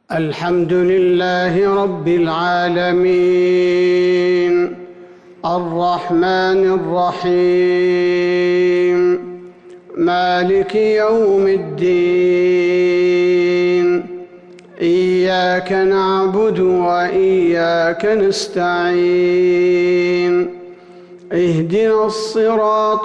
الحمد لله رب العالمين الرحمن الرحيم مالك يوم الدين إياك نعبد وإياك نستعين اهدنا الصراط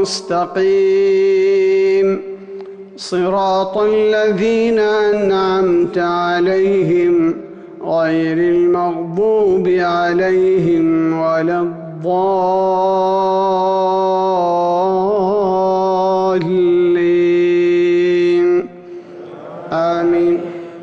المستقيم صراط الذين أنعمت عليهم غير المغضوب عليهم ولا الضالين آمين.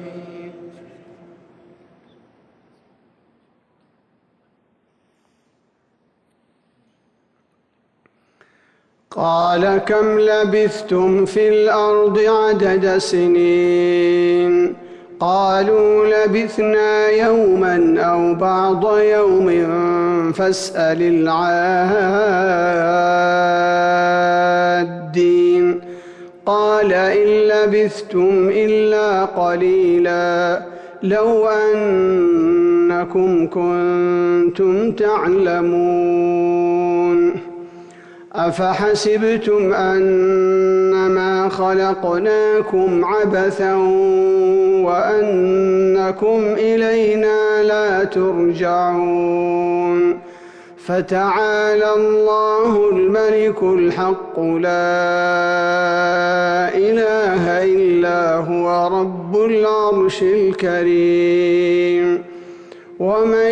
قال كم لبثتم في الأرض عدد سنين قالوا لبثنا يوما أو بعض يوم فاسأل العادين قال إن لبثتم إلا قليلا لو أنكم كنتم تعلمون أفحسبتم أنما خلقناكم عبثا وأنكم إلينا لا ترجعون فتعالى الله الملك الحق لا إله إلا هو رب العرش الكريم ومن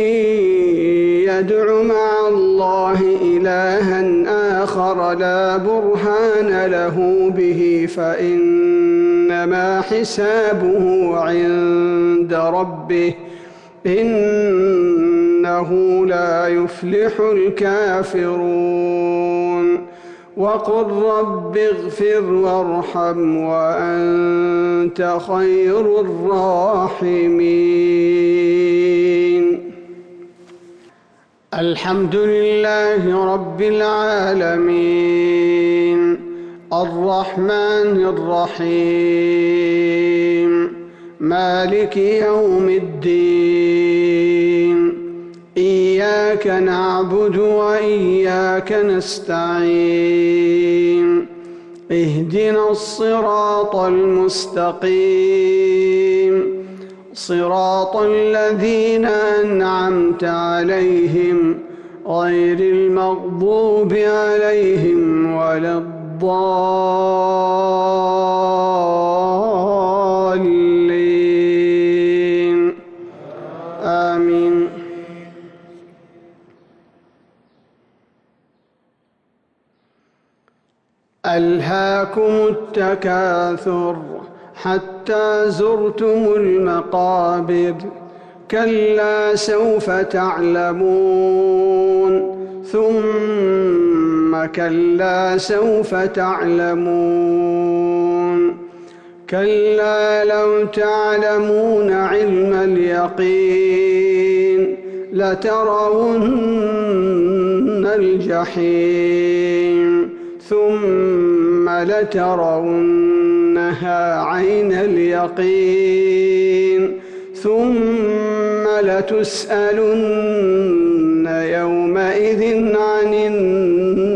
يدع مع الله إلها آخر لا برهان له به فإنما حسابه عند ربه إنه لا يفلح الكافرون وقل رب اغفر وارحم وأنت خير الراحمين. الحمد لله رب العالمين الرحمن الرحيم مالك يوم الدين إياك نعبد وإياك نستعين اهدنا الصراط المستقيم صراط الذين أنعمت عليهم غير المغضوب عليهم ولا الضالين آمين. ألهاكم التكاثر حتى زرتم المقابر كلا سوف تعلمون ثم كلا سوف تعلمون كلا لو تعلمون علم اليقين لترون الجحيم ثم لترونها عين اليقين ثم لتسألن يومئذ عن